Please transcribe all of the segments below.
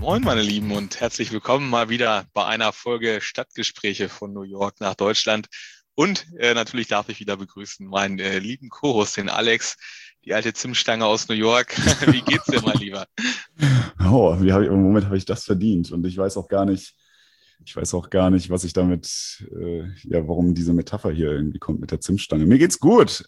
Moin, meine Lieben, und herzlich willkommen mal wieder bei einer Folge Stadtgespräche von New York nach Deutschland. Und natürlich darf ich wieder begrüßen meinen lieben Co-Host, den Alex, die alte Zimtstange aus New York. Wie geht's dir, mein Lieber? Im Moment habe ich das verdient und ich weiß auch gar nicht, was ich damit, warum diese Metapher hier irgendwie kommt mit der Zimtstange. Mir geht's gut,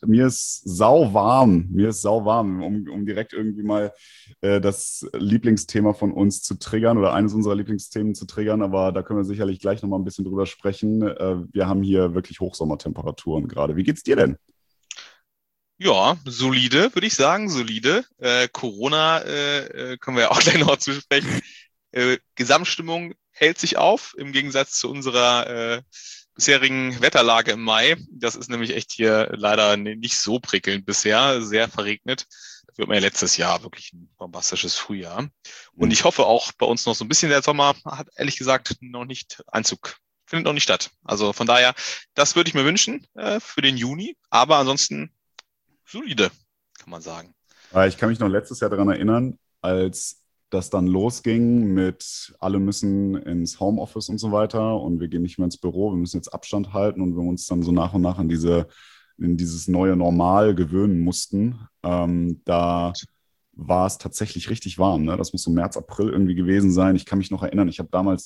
mir ist sauwarm, um direkt irgendwie mal das Lieblingsthema von uns zu triggern oder eines unserer Lieblingsthemen zu triggern, aber da können wir sicherlich gleich nochmal ein bisschen drüber sprechen. Wir haben hier wirklich Hochsommertemperaturen gerade. Wie geht's dir denn? Ja, solide, würde ich sagen, solide. Corona können wir ja auch gleich noch zu sprechen. Gesamtstimmung hält sich auf, im Gegensatz zu unserer bisherigen Wetterlage im Mai. Das ist nämlich echt hier leider nicht so prickelnd bisher, sehr verregnet. Das wird man ja letztes Jahr wirklich ein bombastisches Frühjahr. Und ich hoffe auch bei uns noch so ein bisschen der Sommer hat ehrlich gesagt noch nicht Einzug, findet noch nicht statt. Also von daher, das würde ich mir wünschen für den Juni. Aber ansonsten solide, kann man sagen. Ich kann mich noch letztes Jahr daran erinnern, als das dann losging mit alle müssen ins Homeoffice und so weiter und wir gehen nicht mehr ins Büro, wir müssen jetzt Abstand halten und wir uns dann so nach und nach in dieses neue Normal gewöhnen mussten. Da war es tatsächlich richtig warm. Ne? Das muss so März, April irgendwie gewesen sein. Ich kann mich noch erinnern, ich habe damals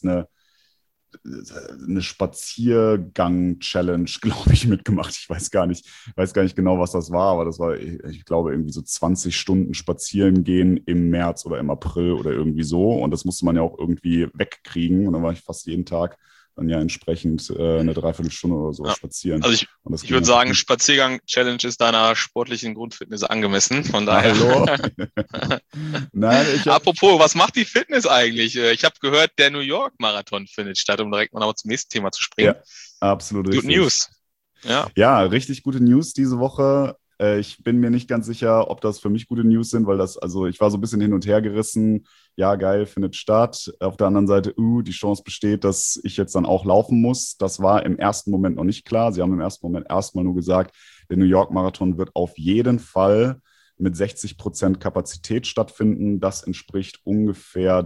eine Spaziergang-Challenge, glaube ich, mitgemacht. Weiß gar nicht genau, was das war, aber das war, ich glaube, irgendwie so 20 Stunden spazieren gehen im März oder im April oder irgendwie so. Und das musste man ja auch irgendwie wegkriegen. Und dann war ich fast jeden Tag dann ja entsprechend eine Dreiviertelstunde oder so Ja. spazieren. Also ich würde sagen, Spaziergang-Challenge ist deiner sportlichen Grundfitness angemessen. Von daher. Hallo? Nein, Apropos, was macht die Fitness eigentlich? Ich habe gehört, der New York Marathon findet statt, um direkt mal noch zum nächsten Thema zu springen. ja, absolut Good richtig. News. Ja. Ja, richtig gute News diese Woche. Ich bin mir nicht ganz sicher, ob das für mich gute News sind, also ich war so ein bisschen hin und her gerissen. Ja, geil, findet statt. Auf der anderen Seite, die Chance besteht, dass ich jetzt dann auch laufen muss. Das war im ersten Moment noch nicht klar. Sie haben im ersten Moment erstmal nur gesagt, der New York Marathon wird auf jeden Fall mit 60% Kapazität stattfinden. Das entspricht ungefähr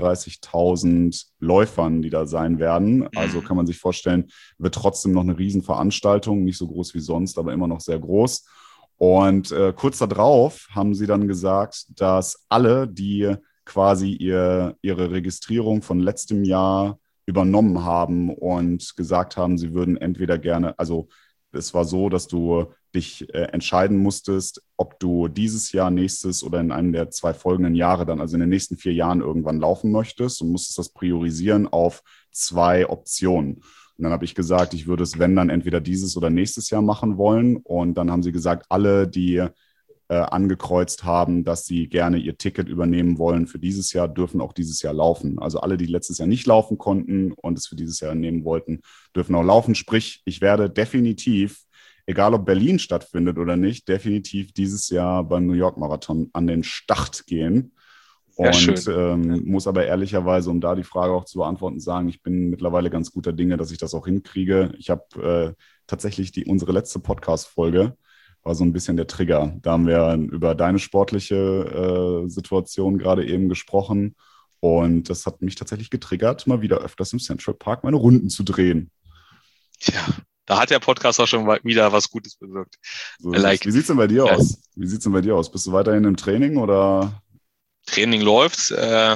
33.000 Läufern, die da sein werden. Also Mhm. kann man sich vorstellen, wird trotzdem noch eine Riesenveranstaltung, nicht so groß wie sonst, aber immer noch sehr groß. Und kurz darauf haben sie dann gesagt, dass alle, die quasi ihre Registrierung von letztem Jahr übernommen haben und gesagt haben, sie würden entweder gerne, also es war so, dass du dich entscheiden musstest, ob du dieses Jahr, nächstes oder in einem der zwei folgenden Jahre dann, also in den nächsten 4 Jahren irgendwann laufen möchtest und musstest das priorisieren auf zwei Optionen. Und dann habe ich gesagt, ich würde es, wenn dann, entweder dieses oder nächstes Jahr machen wollen. Und dann haben sie gesagt, alle, die angekreuzt haben, dass sie gerne ihr Ticket übernehmen wollen für dieses Jahr, dürfen auch dieses Jahr laufen. Also alle, die letztes Jahr nicht laufen konnten und es für dieses Jahr nehmen wollten, dürfen auch laufen. Sprich, ich werde definitiv, egal ob Berlin stattfindet oder nicht, definitiv dieses Jahr beim New York Marathon an den Start gehen. Sehr Und schön. muss aber ehrlicherweise, um da die Frage auch zu beantworten, sagen, ich bin mittlerweile ganz guter Dinge, dass ich das auch hinkriege. Ich habe tatsächlich unsere letzte Podcast-Folge war so ein bisschen der Trigger. Da haben wir über deine sportliche Situation gerade eben gesprochen. Und das hat mich tatsächlich getriggert, mal wieder öfters im Central Park meine Runden zu drehen. Tja, da hat der Podcast auch schon wieder was Gutes bewirkt. So I ist es. like. Wie sieht es denn bei dir Ja. aus? Wie sieht es denn bei dir aus? Bist du weiterhin im Training oder? Training läuft,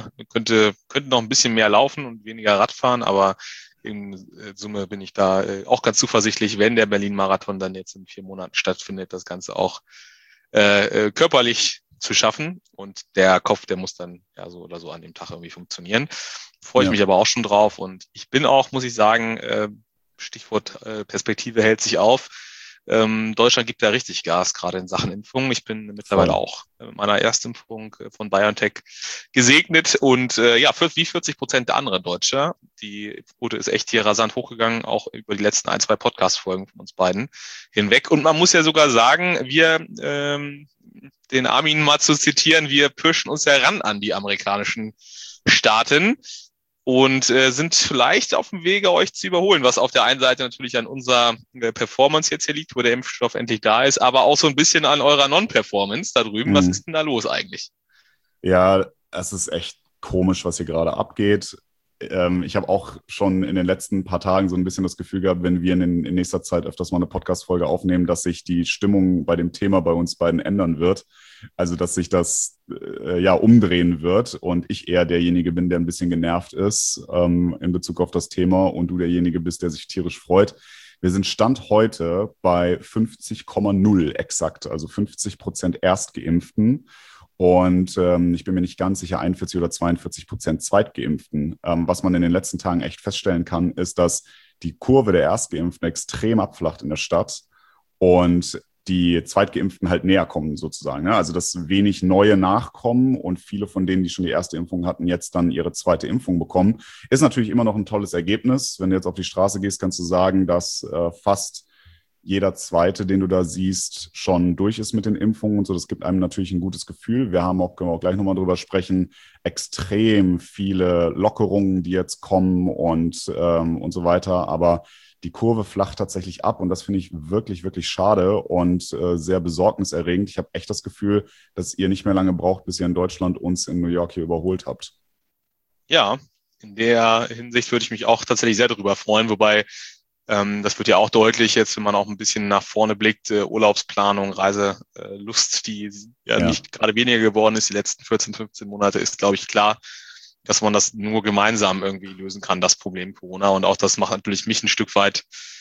könnte noch ein bisschen mehr laufen und weniger Radfahren, aber in Summe bin ich da auch ganz zuversichtlich, wenn der Berlin-Marathon dann jetzt in 4 Monaten stattfindet, das Ganze auch körperlich zu schaffen. Und der Kopf, der muss dann ja so oder so an dem Tag irgendwie funktionieren. Freue ich Ja, mich aber auch schon drauf. Und ich bin auch, muss ich sagen, Stichwort Perspektive hält sich auf. Deutschland gibt da richtig Gas, gerade in Sachen Impfungen. Ich bin mittlerweile voll. auch mit meiner Erstimpfung von BioNTech gesegnet und ja, wie 40% der anderen Deutsche. Die Impfquote ist echt hier rasant hochgegangen, auch über die letzten ein, zwei Podcast-Folgen von uns beiden hinweg. Und man muss ja sogar sagen, den Armin mal zu zitieren, wir pirschen uns ja ran an die amerikanischen Staaten und sind vielleicht auf dem Wege, euch zu überholen, was auf der einen Seite natürlich an unserer Performance jetzt hier liegt, wo der Impfstoff endlich da ist, aber auch so ein bisschen an eurer Non-Performance da drüben. Was Mhm. ist denn da los eigentlich? Ja, es ist echt komisch, was hier gerade abgeht. Ich habe auch schon in den letzten paar Tagen so ein bisschen das Gefühl gehabt, wenn wir in nächster Zeit öfters mal eine Podcast-Folge aufnehmen, dass sich die Stimmung bei dem Thema bei uns beiden ändern wird. Also, dass sich das umdrehen wird und ich eher derjenige bin, der ein bisschen genervt ist in Bezug auf das Thema und du derjenige bist, der sich tierisch freut. Wir sind Stand heute bei 50,0 exakt, also 50% Erstgeimpften. Und ich bin mir nicht ganz sicher, 41 oder 42% Zweitgeimpften. Was man in den letzten Tagen echt feststellen kann, ist, dass die Kurve der Erstgeimpften extrem abflacht in der Stadt und die Zweitgeimpften halt näher kommen sozusagen. Ne? Also dass wenig neue nachkommen und viele von denen, die schon die erste Impfung hatten, jetzt dann ihre zweite Impfung bekommen. Ist natürlich immer noch ein tolles Ergebnis. Wenn du jetzt auf die Straße gehst, kannst du sagen, dass fast jeder Zweite, den du da siehst, schon durch ist mit den Impfungen und so. Das gibt einem natürlich ein gutes Gefühl. Können wir auch gleich nochmal drüber sprechen, extrem viele Lockerungen, die jetzt kommen und so weiter. Aber die Kurve flacht tatsächlich ab und das finde ich wirklich, wirklich schade und sehr besorgniserregend. Ich habe echt das Gefühl, dass ihr nicht mehr lange braucht, bis ihr in Deutschland uns in New York hier überholt habt. Ja, in der Hinsicht würde ich mich auch tatsächlich sehr darüber freuen, wobei das wird ja auch deutlich jetzt, wenn man auch ein bisschen nach vorne blickt, Urlaubsplanung, Reiselust, die nicht gerade weniger geworden ist, die letzten 14, 15 Monate, ist, glaube ich, klar, dass man das nur gemeinsam irgendwie lösen kann, das Problem Corona. Und auch das macht natürlich mich ein Stück weit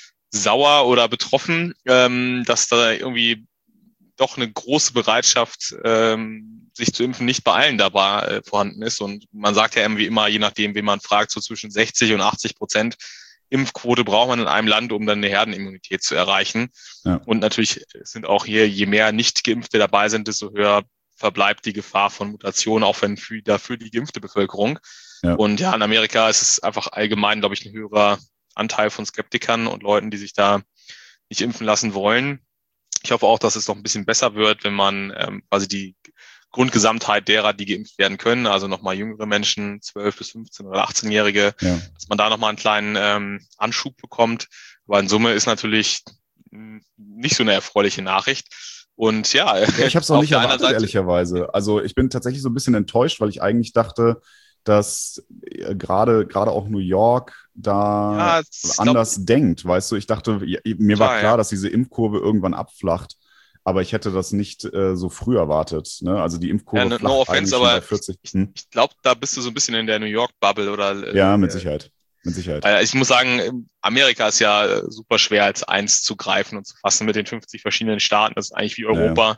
sauer oder betroffen, dass da irgendwie doch eine große Bereitschaft, sich zu impfen, nicht bei allen dabei vorhanden ist. Und man sagt ja irgendwie immer, je nachdem, wen man fragt, so zwischen 60 und 80% Impfquote braucht man in einem Land, um dann eine Herdenimmunität zu erreichen. Ja. Und natürlich sind auch hier, je mehr Nicht-Geimpfte dabei sind, desto höher verbleibt die Gefahr von Mutationen, auch wenn dafür die geimpfte Bevölkerung. Ja. Und ja, in Amerika ist es einfach allgemein, glaube ich, ein höherer Anteil von Skeptikern und Leuten, die sich da nicht impfen lassen wollen. Ich hoffe auch, dass es noch ein bisschen besser wird, wenn man quasi die Grundgesamtheit derer, die geimpft werden können, also nochmal jüngere Menschen, 12 bis 15 oder 18-Jährige, dass man da nochmal einen kleinen Anschub bekommt. Aber in Summe ist natürlich nicht so eine erfreuliche Nachricht. Und ja, ich habe es auch nicht erwartet, ehrlicherweise. Also ich bin tatsächlich so ein bisschen enttäuscht, weil ich eigentlich dachte, dass gerade auch New York da anders denkt, weißt du? Ich dachte, mir war klar, dass diese Impfkurve irgendwann abflacht. Aber ich hätte das nicht so früh erwartet. Ne? Also die Impfkurve no offense, aber bei 40. Ich glaube, da bist du so ein bisschen in der New York-Bubble. Oder ja, mit Sicherheit. Mit Sicherheit. Ich muss sagen, Amerika ist ja super schwer als eins zu greifen und zu fassen mit den 50 verschiedenen Staaten. Das ist eigentlich wie Europa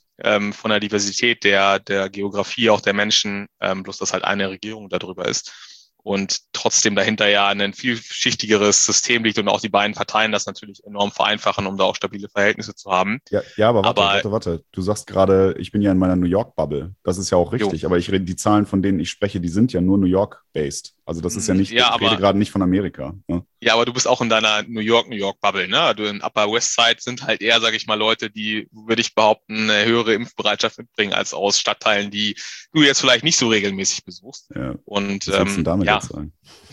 von der Diversität der Geografie, auch der Menschen, bloß dass halt eine Regierung darüber ist. Und trotzdem dahinter ja ein vielschichtigeres System liegt und auch die beiden Parteien das natürlich enorm vereinfachen, um da auch stabile Verhältnisse zu haben. Ja, aber warte. Du sagst gerade, ich bin ja in meiner New York-Bubble. Das ist ja auch richtig. Aber die Zahlen, von denen ich spreche, die sind ja nur New York-based. Also das ist ja nicht, ich rede gerade nicht von Amerika. Ne? Ja, aber du bist auch in deiner New York-Bubble. Ne? Du in Upper West Side sind halt eher, sage ich mal, Leute, die, würde ich behaupten, eine höhere Impfbereitschaft mitbringen als aus Stadtteilen, die du jetzt vielleicht nicht so regelmäßig besuchst. Ja. Und was willst du damit jetzt sagen?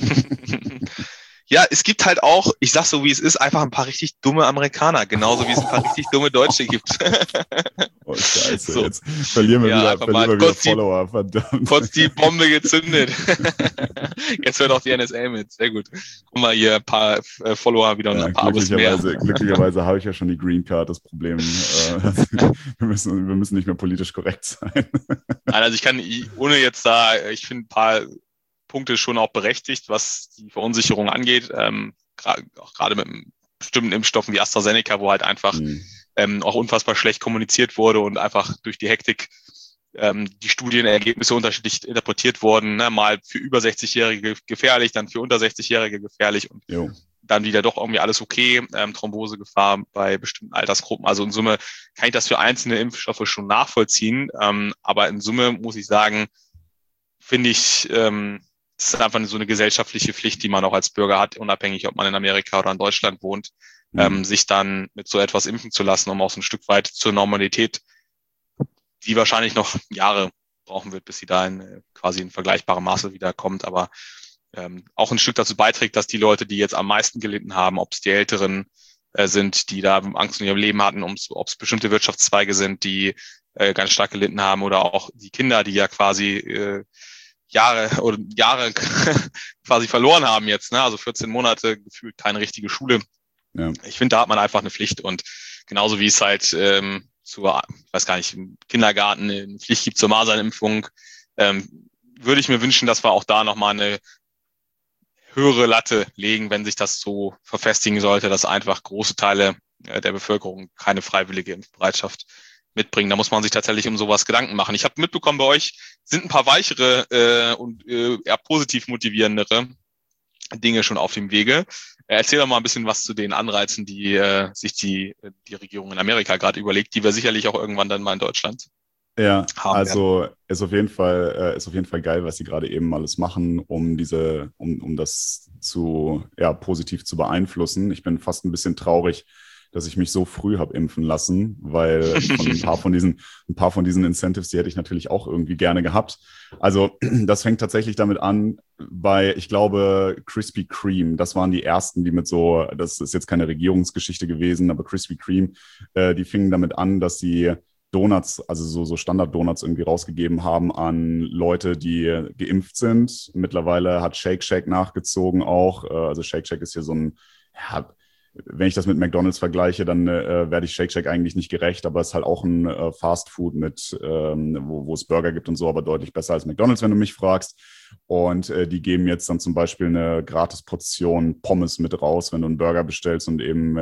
Ja, es gibt halt auch, ich sag so wie es ist, einfach ein paar richtig dumme Amerikaner, genauso wie es ein paar richtig dumme Deutsche gibt. Oh, scheiße, so. Jetzt verlieren wir wieder Follower, verdammt. Kurz die Bombe gezündet. Jetzt hört auch die NSA mit, sehr gut. Guck mal, hier ein paar Follower wieder und ein paar Abos mehr. Glücklicherweise habe ich ja schon die Green Card, das Problem. Wir müssen nicht mehr politisch korrekt sein. Nein, also ich kann, ohne jetzt ich finde ein paar Punkte schon auch berechtigt, was die Verunsicherung angeht, gerade mit bestimmten Impfstoffen wie AstraZeneca, wo halt einfach auch unfassbar schlecht kommuniziert wurde und einfach durch die Hektik die Studienergebnisse unterschiedlich interpretiert wurden, ne? Mal für über 60-Jährige gefährlich, dann für unter 60-Jährige gefährlich und dann wieder doch irgendwie alles okay, Thrombosegefahr bei bestimmten Altersgruppen. Also in Summe kann ich das für einzelne Impfstoffe schon nachvollziehen, aber in Summe muss ich sagen, finde ich, es ist einfach so eine gesellschaftliche Pflicht, die man auch als Bürger hat, unabhängig, ob man in Amerika oder in Deutschland wohnt, sich dann mit so etwas impfen zu lassen, um auch so ein Stück weit zur Normalität, die wahrscheinlich noch Jahre brauchen wird, bis sie da quasi in vergleichbarem Maße wiederkommt, aber auch ein Stück dazu beiträgt, dass die Leute, die jetzt am meisten gelitten haben, ob es die Älteren sind, die da Angst in ihrem Leben hatten, ob es bestimmte Wirtschaftszweige sind, die ganz stark gelitten haben oder auch die Kinder, die ja quasi Jahre quasi verloren haben jetzt, ne? Also 14 Monate gefühlt keine richtige Schule. Ja. Ich finde, da hat man einfach eine Pflicht und genauso wie es halt ich weiß gar nicht, im Kindergarten eine Pflicht gibt zur Masernimpfung, würde ich mir wünschen, dass wir auch da nochmal eine höhere Latte legen, wenn sich das so verfestigen sollte, dass einfach große Teile der Bevölkerung keine freiwillige Impfbereitschaft mitbringen. Da muss man sich tatsächlich um sowas Gedanken machen. Ich habe mitbekommen, bei euch sind ein paar weichere und eher positiv motivierendere Dinge schon auf dem Wege. Erzähl doch mal ein bisschen was zu den Anreizen, die sich die Regierung in Amerika gerade überlegt, die wir sicherlich auch irgendwann dann mal in Deutschland Ja, haben werden. also ist auf jeden Fall geil, was sie gerade eben alles machen, um das positiv zu beeinflussen. Ich bin fast ein bisschen traurig, dass ich mich so früh habe impfen lassen, weil ein paar von diesen Incentives, die hätte ich natürlich auch irgendwie gerne gehabt. Also das fängt tatsächlich damit an, ich glaube, Krispy Kreme, das waren die ersten, die das ist jetzt keine Regierungsgeschichte gewesen, aber Krispy Kreme, die fingen damit an, dass sie Donuts, also so Standard-Donuts irgendwie rausgegeben haben an Leute, die geimpft sind. Mittlerweile hat Shake Shack nachgezogen auch. Also Shake Shack ist hier so ein, ja, wenn ich das mit McDonald's vergleiche, dann werde ich Shake Shack eigentlich nicht gerecht, aber es ist halt auch ein Fast Food wo es Burger gibt und so, aber deutlich besser als McDonald's, wenn du mich fragst. Und die geben jetzt dann zum Beispiel eine Gratis-Portion Pommes mit raus, wenn du einen Burger bestellst und eben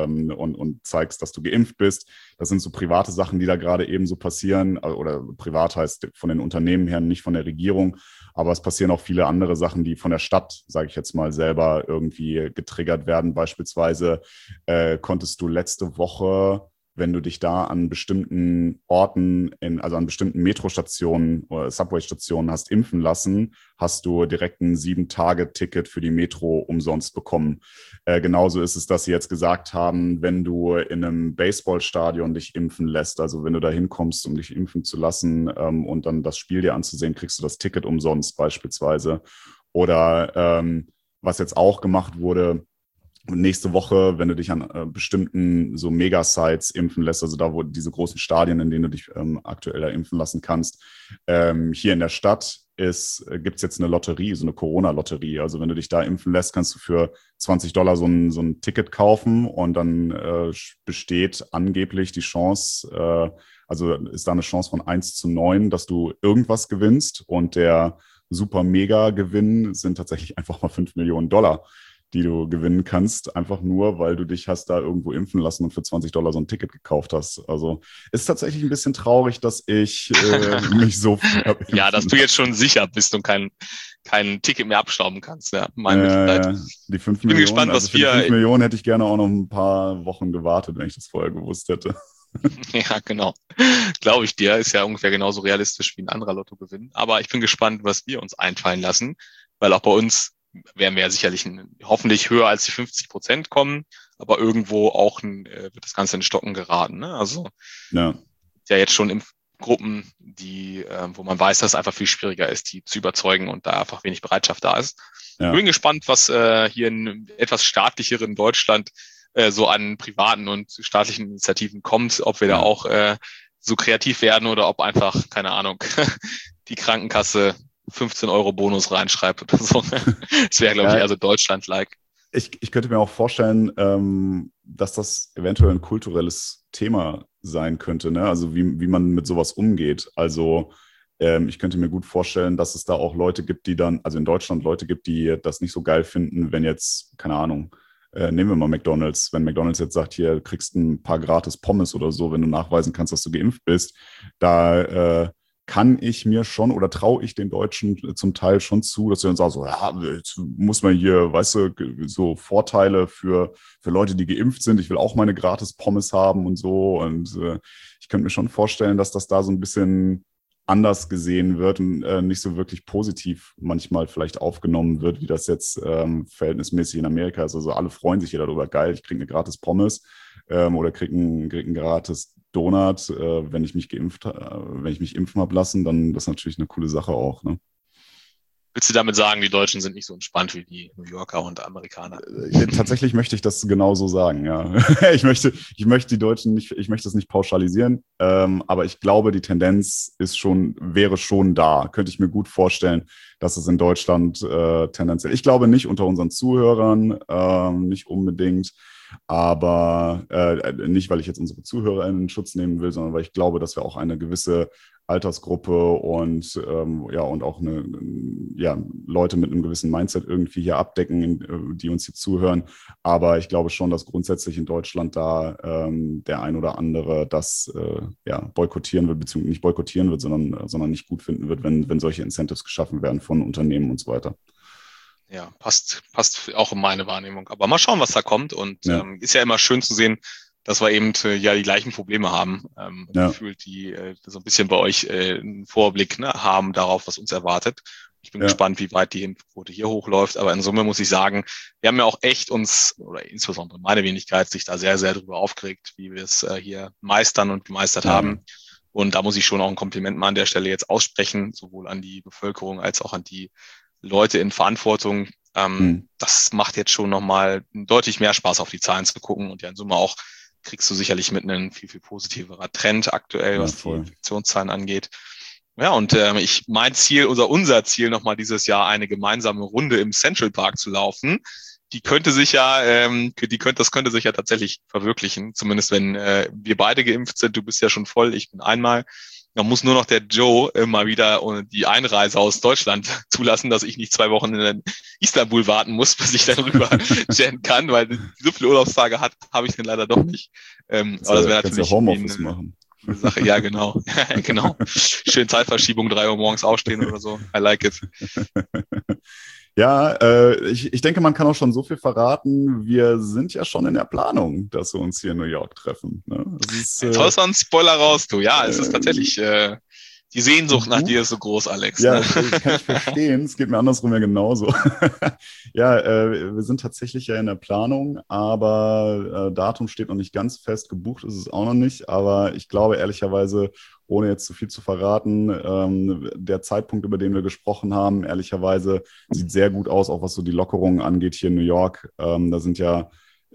und zeigst, dass du geimpft bist. Das sind so private Sachen, die da gerade eben so passieren. Oder privat heißt von den Unternehmen her, nicht von der Regierung. Aber es passieren auch viele andere Sachen, die von der Stadt, sage ich jetzt mal, selber irgendwie getriggert werden. Beispielsweise konntest du letzte Woche, wenn du dich da an bestimmten Orten, also an bestimmten Metrostationen oder Subway-Stationen hast impfen lassen, hast du direkt ein 7-Tage-Ticket für die Metro umsonst bekommen. Genauso ist es, dass sie jetzt gesagt haben, wenn du in einem Baseballstadion dich impfen lässt, also wenn du da hinkommst, um dich impfen zu lassen und dann das Spiel dir anzusehen, kriegst du das Ticket umsonst beispielsweise. Oder was jetzt auch gemacht wurde, nächste Woche, wenn du dich an bestimmten so Mega-Sites impfen lässt, also da, wo diese großen Stadien, in denen du dich aktuell da impfen lassen kannst, hier in der Stadt gibt es jetzt eine Lotterie, so eine Corona-Lotterie. Also wenn du dich da impfen lässt, kannst du für $20 so ein Ticket kaufen und dann besteht angeblich die Chance, also ist da eine Chance von 1:9, dass du irgendwas gewinnst, und der Super-Mega-Gewinn sind tatsächlich einfach mal $5 Millionen, die du gewinnen kannst, einfach nur, weil du dich hast da irgendwo impfen lassen und für $20 so ein Ticket gekauft hast. Also ist tatsächlich ein bisschen traurig, dass ich mich so früh habe impfen Ja, dass du jetzt schon sicher bist und kein Ticket mehr abstauben kannst. Ja, mein Mitleid. Die 5 Ich bin Millionen, gespannt, also was für die 5 wir. Millionen hätte ich gerne auch noch ein paar Wochen gewartet, wenn ich das vorher gewusst hätte. Ja, genau. Glaube ich dir. Ist ja ungefähr genauso realistisch wie ein anderer Lottogewinn. Aber ich bin gespannt, was wir uns einfallen lassen, weil auch bei uns werden wir ja sicherlich hoffentlich höher als die 50% kommen, aber irgendwo auch wird das Ganze in Stocken geraten. Ne? Also Ja. ja jetzt schon Impfgruppen, wo man weiß, dass es einfach viel schwieriger ist, die zu überzeugen und da einfach wenig Bereitschaft da ist. Ja. Ich bin gespannt, was hier in etwas staatlicheren Deutschland so an privaten und staatlichen Initiativen kommt, ob wir da auch so kreativ werden oder ob einfach, keine Ahnung, die Krankenkasse 15 € Bonus reinschreibt oder so. Das wäre, glaube ich, eher so Deutschland-like. Ich könnte mir auch vorstellen, dass das eventuell ein kulturelles Thema sein könnte, ne? Also wie man mit sowas umgeht. Also ich könnte mir gut vorstellen, dass es da auch Leute gibt, also in Deutschland Leute gibt, die das nicht so geil finden, wenn jetzt, keine Ahnung, nehmen wir mal McDonald's. Wenn McDonald's jetzt sagt, hier kriegst du ein paar gratis Pommes oder so, wenn du nachweisen kannst, dass du geimpft bist, da kann ich mir schon oder traue ich den Deutschen zum Teil schon zu, dass sie dann sagen, so, ja, jetzt muss man hier, weißt du, so Vorteile für Leute, die geimpft sind. Ich will auch meine gratis Pommes haben und so. Und ich könnte mir schon vorstellen, dass das da so ein bisschen anders gesehen wird und nicht so wirklich positiv manchmal vielleicht aufgenommen wird, wie das jetzt verhältnismäßig in Amerika ist. Also alle freuen sich hier darüber, geil, ich kriege eine gratis Pommes oder kriege ein gratis Donut, wenn ich mich impfen habe lassen, dann das ist natürlich eine coole Sache auch. Ne? Willst du damit sagen, die Deutschen sind nicht so entspannt wie die New Yorker und Amerikaner? Tatsächlich möchte ich das genauso sagen, ja. Ich möchte die Deutschen nicht, ich möchte es nicht pauschalisieren, aber ich glaube, die Tendenz wäre schon da. Könnte ich mir gut vorstellen, dass es in Deutschland tendenziell, ich glaube nicht unter unseren Zuhörern, nicht unbedingt, aber nicht, weil ich jetzt unsere ZuhörerInnen in Schutz nehmen will, sondern weil ich glaube, dass wir auch eine gewisse Altersgruppe und und auch Leute mit einem gewissen Mindset irgendwie hier abdecken, die uns hier zuhören. Aber ich glaube schon, dass grundsätzlich in Deutschland da der ein oder andere das boykottieren wird, beziehungsweise nicht boykottieren wird, sondern nicht gut finden wird, wenn solche Incentives geschaffen werden von Unternehmen und so weiter. Ja, passt auch in meine Wahrnehmung. Aber mal schauen, was da kommt. Und ist ja immer schön zu sehen, dass wir eben die gleichen Probleme haben. Gefühlt, die so ein bisschen bei euch einen Vorblick haben darauf, was uns erwartet. Ich bin gespannt, wie weit die Impfquote hier hochläuft. Aber in Summe muss ich sagen, wir haben ja auch echt oder insbesondere meine Wenigkeit, sich da sehr, sehr drüber aufgeregt, wie wir es hier meistern und gemeistert haben. Und da muss ich schon auch ein Kompliment mal an der Stelle jetzt aussprechen, sowohl an die Bevölkerung als auch an die Leute in Verantwortung. Das macht jetzt schon nochmal deutlich mehr Spaß, auf die Zahlen zu gucken. Und ja, in Summe auch kriegst du sicherlich mit einem viel, viel positiverer Trend aktuell, was die Infektionszahlen angeht. Ja, und unser Ziel nochmal dieses Jahr eine gemeinsame Runde im Central Park zu laufen. Das könnte sich ja tatsächlich verwirklichen. Zumindest wenn wir beide geimpft sind. Du bist ja schon voll, ich bin einmal. Da muss nur noch der Joe immer wieder die Einreise aus Deutschland zulassen, dass ich nicht 2 Wochen in Istanbul warten muss, bis ich dann rüber chatten kann, weil so viele Urlaubstage habe ich dann leider doch nicht. Aber das wäre natürlich Homeoffice machen. Sache. Ja, genau. Genau. Schön Zeitverschiebung, 3 Uhr morgens aufstehen oder so. I like it. Ja, ich denke, man kann auch schon so viel verraten. Wir sind ja schon in der Planung, dass wir uns hier in New York treffen. Ne? Toll, ein Spoiler raus, du. Ja, es ist tatsächlich die Sehnsucht nach dir ist so groß, Alex. Ja, ne? das kann ich verstehen. Es geht mir andersrum ja genauso. Ja, wir sind tatsächlich ja in der Planung, aber Datum steht noch nicht ganz fest. Gebucht ist es auch noch nicht. Aber ich glaube ehrlicherweise, ohne jetzt zu viel zu verraten, der Zeitpunkt, über den wir gesprochen haben, ehrlicherweise sieht sehr gut aus, auch was so die Lockerungen angeht hier in New York. Da sind ja,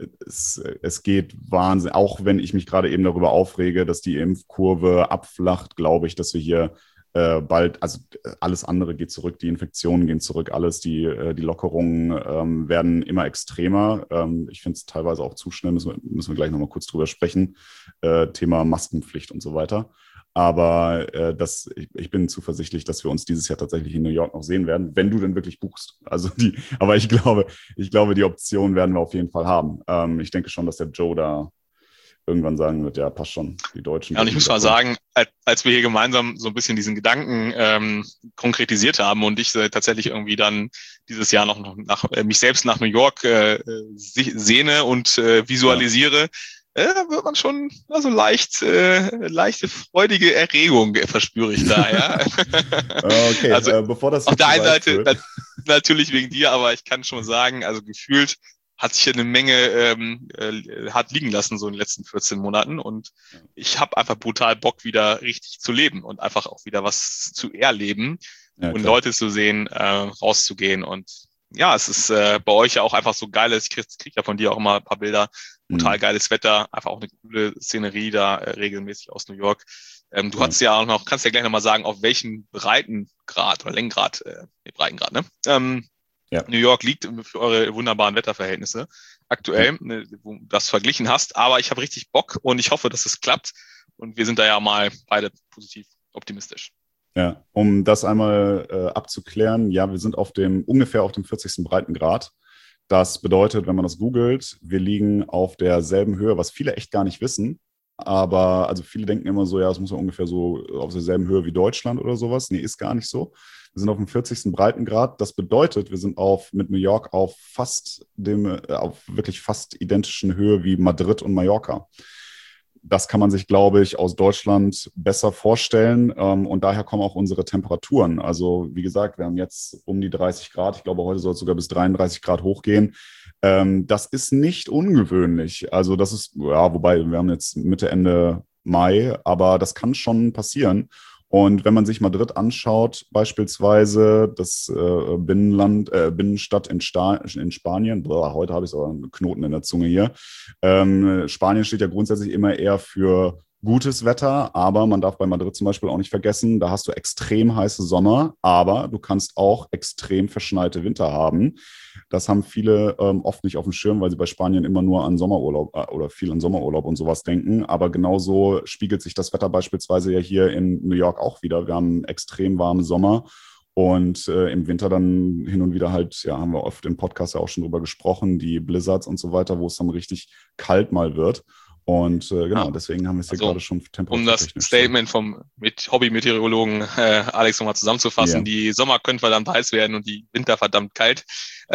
es geht Wahnsinn, auch wenn ich mich gerade eben darüber aufrege, dass die Impfkurve abflacht, glaube ich, dass wir hier bald, also alles andere geht zurück, die Infektionen gehen zurück, alles, die Lockerungen werden immer extremer. Ich finde es teilweise auch zu schnell, müssen wir gleich nochmal kurz drüber sprechen. Thema Maskenpflicht und so weiter. Aber ich bin zuversichtlich, dass wir uns dieses Jahr tatsächlich in New York noch sehen werden, wenn du denn wirklich buchst. Aber ich glaube, die Option werden wir auf jeden Fall haben. Ich denke schon, dass der Joe da irgendwann sagen wird, ja, passt schon, die Deutschen. Ja, und ich muss mal sagen, als wir hier gemeinsam so ein bisschen diesen Gedanken konkretisiert haben und ich tatsächlich irgendwie dann dieses Jahr noch mich selbst nach New York sehne und visualisiere, da wird man schon leichte freudige Erregung verspüre ich da, ja. Okay, also bevor das auf der einen Seite natürlich wegen dir, aber ich kann schon sagen, also gefühlt hat sich eine Menge hart liegen lassen so in den letzten 14 Monaten und ich habe einfach brutal Bock wieder richtig zu leben und einfach auch wieder was zu erleben und Leute zu sehen, rauszugehen und ja, es ist bei euch ja auch einfach so geiles, ich krieg ja von dir auch immer ein paar Bilder, total geiles Wetter, einfach auch eine coole Szenerie da regelmäßig aus New York. Du hast ja auch noch, kannst ja gleich nochmal sagen, auf welchem Breitengrad oder Längengrad, Breitengrad, ne? New York liegt für eure wunderbaren Wetterverhältnisse aktuell, wo du das verglichen hast, aber ich habe richtig Bock und ich hoffe, dass es klappt und wir sind da ja mal beide positiv optimistisch. Ja, um das einmal abzuklären, ja, wir sind ungefähr auf dem 40. Breitengrad. Das bedeutet, wenn man das googelt, wir liegen auf derselben Höhe, was viele echt gar nicht wissen. Aber also viele denken immer so, ja, es muss ja ungefähr so auf derselben Höhe wie Deutschland oder sowas. Nee, ist gar nicht so. Wir sind auf dem 40. Breitengrad. Das bedeutet, wir sind mit New York auf wirklich fast identischen Höhe wie Madrid und Mallorca. Das kann man sich, glaube ich, aus Deutschland besser vorstellen. Und daher kommen auch unsere Temperaturen. Also wie gesagt, wir haben jetzt um die 30 Grad. Ich glaube, heute soll es sogar bis 33 Grad hochgehen. Das ist nicht ungewöhnlich. Also das ist, ja, wobei wir haben jetzt Mitte, Ende Mai, aber das kann schon passieren. Und wenn man sich Madrid anschaut, beispielsweise das Binnenstadt in Spanien, heute habe ich so einen Knoten in der Zunge hier. Spanien steht ja grundsätzlich immer eher für gutes Wetter, aber man darf bei Madrid zum Beispiel auch nicht vergessen, da hast du extrem heiße Sommer, aber du kannst auch extrem verschneite Winter haben. Das haben viele oft nicht auf dem Schirm, weil sie bei Spanien immer nur an Sommerurlaub oder viel an Sommerurlaub und sowas denken. Aber genauso spiegelt sich das Wetter beispielsweise ja hier in New York auch wieder. Wir haben extrem warme Sommer und im Winter dann hin und wieder halt, ja, haben wir oft im Podcast ja auch schon drüber gesprochen, die Blizzards und so weiter, wo es dann richtig kalt mal wird. Und genau, deswegen haben wir es hier gerade schon temperaturtechnisch. Um das Statement vom Hobby-Meteorologen Alex nochmal zusammenzufassen, die Sommer können verdammt heiß werden und die Winter verdammt kalt.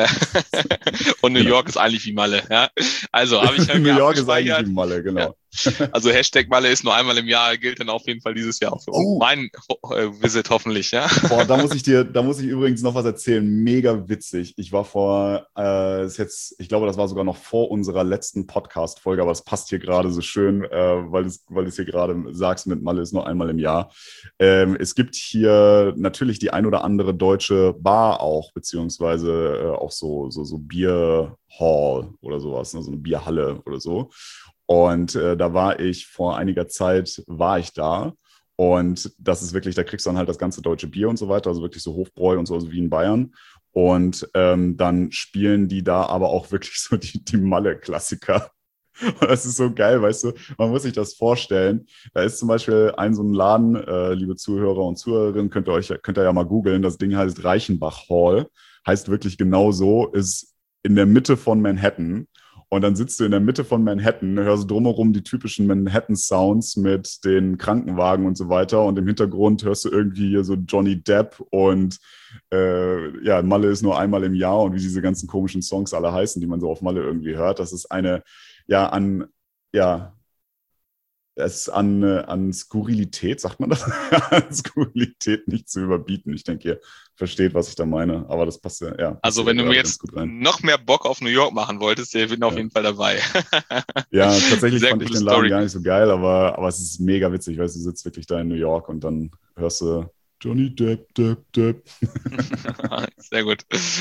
Und New York ist eigentlich wie Malle. Ja? Also habe ich New York ist eigentlich wie Malle, genau. Ja. Also Hashtag Malle ist nur einmal im Jahr, gilt dann auf jeden Fall dieses Jahr auch für mein Visit hoffentlich. Ja? Boah, da muss ich übrigens noch was erzählen. Mega witzig. Ich war ich glaube, das war sogar noch vor unserer letzten Podcast-Folge, aber es passt hier gerade so schön, weil du es hier gerade sagst, mit Malle ist nur einmal im Jahr. Es gibt hier natürlich die ein oder andere deutsche Bar auch, beziehungsweise auch so Bierhall oder sowas, ne? So eine Bierhalle oder so. Und da war ich vor einiger Zeit, da. Und das ist wirklich, da kriegst du dann halt das ganze deutsche Bier und so weiter, also wirklich so Hofbräu und so, also wie in Bayern. Und dann spielen die da aber auch wirklich so die Malle-Klassiker. Und das ist so geil, weißt du, man muss sich das vorstellen. Da ist zum Beispiel so ein Laden, liebe Zuhörer und Zuhörerinnen, könnt ihr ja mal googeln, das Ding heißt Reichenbach Hall, heißt wirklich genau so, ist in der Mitte von Manhattan. Und dann sitzt du in der Mitte von Manhattan, hörst drumherum die typischen Manhattan-Sounds mit den Krankenwagen und so weiter. Und im Hintergrund hörst du irgendwie hier so Johnny Depp und Malle ist nur einmal im Jahr und wie diese ganzen komischen Songs alle heißen, die man so auf Malle irgendwie hört. Das ist an Skurrilität, sagt man das? An Skurrilität nicht zu überbieten. Ich denke, ihr versteht, was ich da meine. Aber das passt ja. Also wenn du mir jetzt noch mehr Bock auf New York machen wolltest, ich bin auf jeden Fall dabei. Ja, tatsächlich fand ich den Laden gar nicht so geil, aber es ist mega witzig, weil du sitzt wirklich da in New York und dann hörst du Johnny Depp. Sehr gut.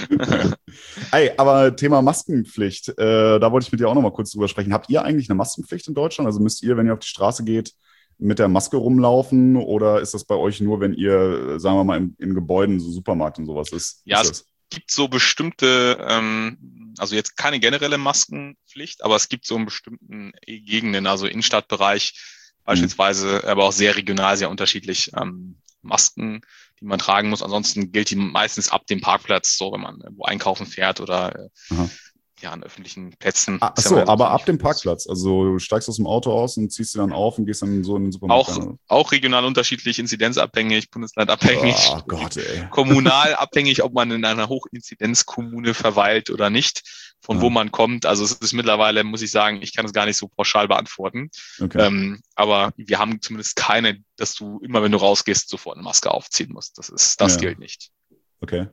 Ey, aber Thema Maskenpflicht, da wollte ich mit dir auch noch mal kurz drüber sprechen. Habt ihr eigentlich eine Maskenpflicht in Deutschland? Also müsst ihr, wenn ihr auf die Straße geht, mit der Maske rumlaufen oder ist das bei euch nur, wenn ihr, sagen wir mal, in Gebäuden, so Supermarkt und sowas ist? Ja, es gibt so bestimmte, also jetzt keine generelle Maskenpflicht, aber es gibt so in bestimmten Gegenden, also Innenstadtbereich beispielsweise, aber auch sehr regional, sehr unterschiedlich, Masken, die man tragen muss. Ansonsten gilt die meistens ab dem Parkplatz, so wenn man wo einkaufen fährt oder an öffentlichen Plätzen. Achso, aber ab dem Parkplatz. Also du steigst aus dem Auto aus und ziehst sie dann auf und gehst dann so in den Supermarkt. Auch regional unterschiedlich, inzidenzabhängig, bundeslandabhängig. Oh Gott, ey. Kommunal abhängig, ob man in einer Hochinzidenzkommune verweilt oder nicht, von wo man kommt. Also es ist mittlerweile, muss ich sagen, ich kann es gar nicht so pauschal beantworten. Okay. Aber wir haben zumindest keine, dass du immer, wenn du rausgehst, sofort eine Maske aufziehen musst. Das gilt nicht. Okay.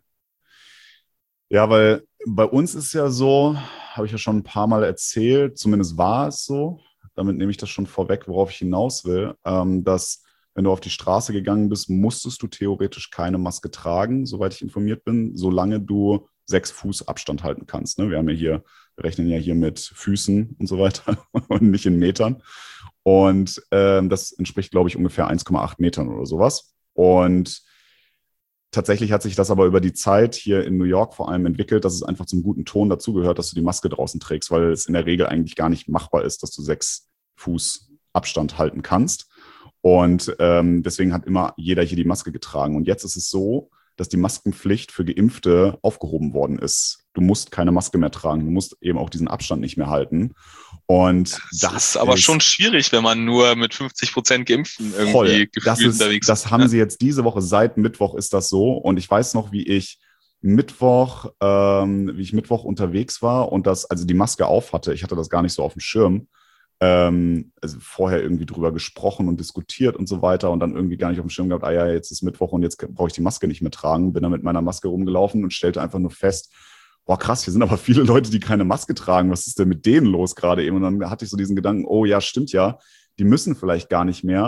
Ja, weil bei uns ist ja so, habe ich ja schon ein paar Mal erzählt, zumindest war es so, damit nehme ich das schon vorweg, worauf ich hinaus will, dass wenn du auf die Straße gegangen bist, musstest du theoretisch keine Maske tragen, soweit ich informiert bin, solange du 6 Fuß Abstand halten kannst. Ne? Wir rechnen ja hier mit Füßen und so weiter und nicht in Metern. Und das entspricht, glaube ich, ungefähr 1,8 Metern oder sowas. Und tatsächlich hat sich das aber über die Zeit hier in New York vor allem entwickelt, dass es einfach zum guten Ton dazugehört, dass du die Maske draußen trägst, weil es in der Regel eigentlich gar nicht machbar ist, dass du 6 Fuß Abstand halten kannst. Und deswegen hat immer jeder hier die Maske getragen. Und jetzt ist es so, dass die Maskenpflicht für Geimpfte aufgehoben worden ist. Du musst keine Maske mehr tragen. Du musst eben auch diesen Abstand nicht mehr halten. Und das ist aber schon schwierig, wenn man nur mit 50% Geimpften irgendwie gefühlt unterwegs ist. Das haben sie jetzt diese Woche, seit Mittwoch ist das so. Und ich weiß noch, wie ich Mittwoch unterwegs war und also die Maske auf hatte. Ich hatte das gar nicht so auf dem Schirm. Also vorher irgendwie drüber gesprochen und diskutiert und so weiter und dann irgendwie gar nicht auf dem Schirm gehabt, jetzt ist Mittwoch und jetzt brauche ich die Maske nicht mehr tragen. Bin dann mit meiner Maske rumgelaufen und stellte einfach nur fest, boah krass, hier sind aber viele Leute, die keine Maske tragen. Was ist denn mit denen los gerade eben? Und dann hatte ich so diesen Gedanken, oh ja, stimmt ja, die müssen vielleicht gar nicht mehr.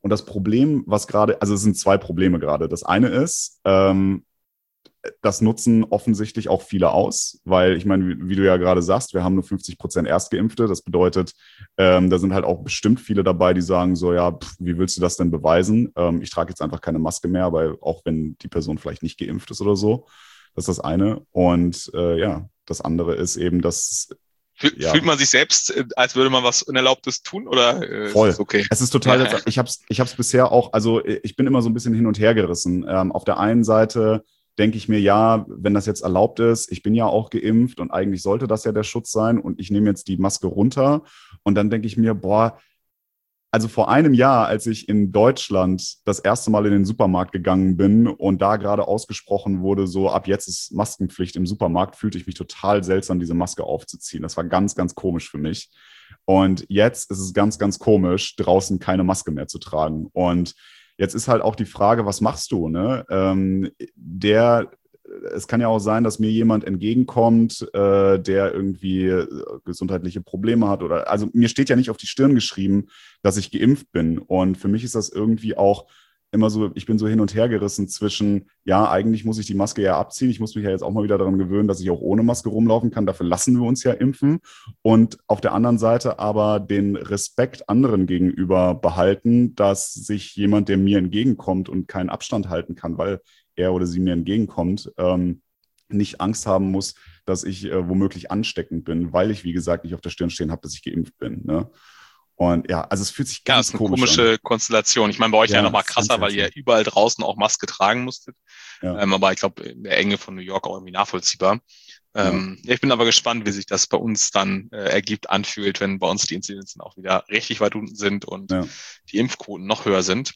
Und das Problem, was gerade, also es sind zwei Probleme gerade. Das eine ist, das nutzen offensichtlich auch viele aus, weil ich meine, wie du ja gerade sagst, wir haben nur 50% Erstgeimpfte. Das bedeutet, da sind halt auch bestimmt viele dabei, die sagen so, ja, wie willst du das denn beweisen? Ich trage jetzt einfach keine Maske mehr, weil auch wenn die Person vielleicht nicht geimpft ist oder so. Das ist das eine. Und ja, das andere ist eben, dass Fühlt man sich selbst, als würde man was Unerlaubtes tun oder voll. ist es okay? Es ist total, ich hab's bisher auch, also ich bin immer so ein bisschen hin und her gerissen. Auf der einen Seite denke ich mir, ja, wenn das jetzt erlaubt ist, ich bin ja auch geimpft und eigentlich sollte das ja der Schutz sein und ich nehme jetzt die Maske runter und dann denke ich mir, boah, also vor einem Jahr, als ich in Deutschland das erste Mal in den Supermarkt gegangen bin und da gerade ausgesprochen wurde, so ab jetzt ist Maskenpflicht im Supermarkt, fühlte ich mich total seltsam, diese Maske aufzuziehen. Das war ganz, ganz komisch für mich. Und jetzt ist es ganz, ganz komisch, draußen keine Maske mehr zu tragen. Und jetzt ist halt auch die Frage, was machst du? Ne? Es kann ja auch sein, dass mir jemand entgegenkommt, der irgendwie gesundheitliche Probleme hat oder, also mir steht ja nicht auf die Stirn geschrieben, dass ich geimpft bin. Und für mich ist das irgendwie auch immer so, ich bin so hin und her gerissen zwischen, ja, eigentlich muss ich die Maske ja abziehen. Ich muss mich ja jetzt auch mal wieder daran gewöhnen, dass ich auch ohne Maske rumlaufen kann. Dafür lassen wir uns ja impfen. Und auf der anderen Seite aber den Respekt anderen gegenüber behalten, dass sich jemand, der mir entgegenkommt und keinen Abstand halten kann, weil er oder sie mir entgegenkommt, nicht Angst haben muss, dass ich womöglich ansteckend bin, weil ich, wie gesagt, nicht auf der Stirn stehen habe, dass ich geimpft bin. Ne? Und ja, also es fühlt sich ganz komisch an. Das ist eine komische Konstellation. Ich meine, bei euch ja nochmal krasser, weil ihr überall draußen auch Maske tragen musstet. Ja. Aber ich glaube, in der Enge von New York auch irgendwie nachvollziehbar. Ich bin aber gespannt, wie sich das bei uns dann ergibt, anfühlt, wenn bei uns die Inzidenzen auch wieder richtig weit unten sind und die Impfquoten noch höher sind.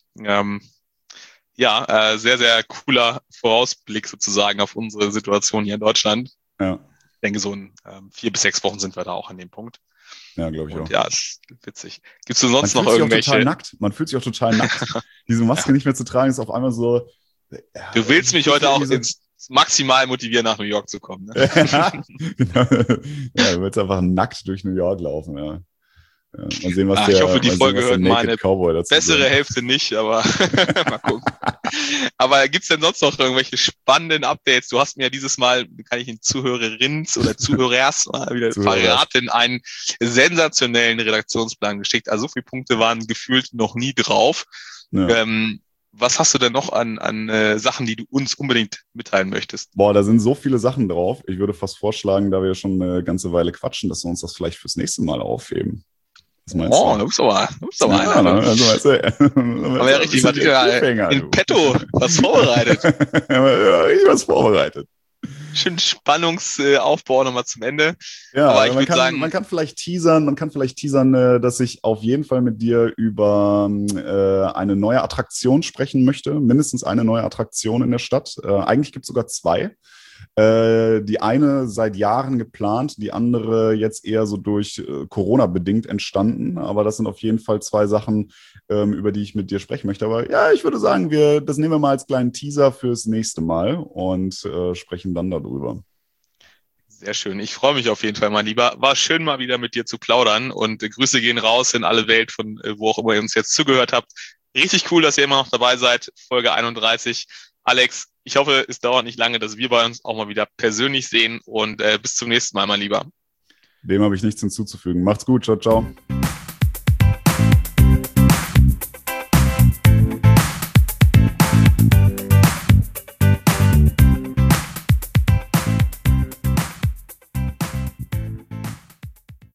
Sehr, sehr cooler Vorausblick sozusagen auf unsere Situation hier in Deutschland. Ja. Ich denke, so in 4 bis 6 Wochen sind wir da auch an dem Punkt. Ja, glaube ich auch. Ja, ist witzig. Gibt es denn sonst noch irgendwelche... Man fühlt sich auch total nackt. Diese Maske nicht mehr zu tragen, ist auf einmal so... Ja, du willst mich heute auch maximal motivieren, nach New York zu kommen. Ne? Genau. Ja, du willst einfach nackt durch New York laufen, ja. Mal sehen, was ich hoffe, die Folge hört meine bessere sagt. Hälfte nicht, aber mal gucken. Aber gibt es denn sonst noch irgendwelche spannenden Updates? Du hast mir ja dieses Mal, kann ich den Zuhörerinnen oder Zuhörers wieder verraten, einen sensationellen Redaktionsplan geschickt. Also so viele Punkte waren gefühlt noch nie drauf. Ja. Was hast du denn noch an Sachen, die du uns unbedingt mitteilen möchtest? Boah, da sind so viele Sachen drauf. Ich würde fast vorschlagen, da wir schon eine ganze Weile quatschen, dass wir uns das vielleicht fürs nächste Mal aufheben. Was meinst du? Du bist aber einer. Ne? Also, weißt du, aber ja richtig, in petto was vorbereitet. Ich was vorbereitet. Schön Spannungsaufbau nochmal zum Ende. Ja, aber ich würde sagen, man kann vielleicht teasern, dass ich auf jeden Fall mit dir über eine neue Attraktion sprechen möchte. Mindestens eine neue Attraktion in der Stadt. Eigentlich gibt es sogar 2. Die eine seit Jahren geplant, die andere jetzt eher so durch Corona bedingt entstanden. Aber das sind auf jeden Fall 2 Sachen, über die ich mit dir sprechen möchte. Aber ja, ich würde sagen, das nehmen wir mal als kleinen Teaser fürs nächste Mal und sprechen dann darüber. Sehr schön. Ich freue mich auf jeden Fall, mein Lieber. War schön, mal wieder mit dir zu plaudern und Grüße gehen raus in alle Welt, von wo auch immer ihr uns jetzt zugehört habt. Richtig cool, dass ihr immer noch dabei seid. Folge 31. Alex, ich hoffe, es dauert nicht lange, dass wir bei uns auch mal wieder persönlich sehen und bis zum nächsten Mal, mein Lieber. Dem habe ich nichts hinzuzufügen. Macht's gut. Ciao, ciao.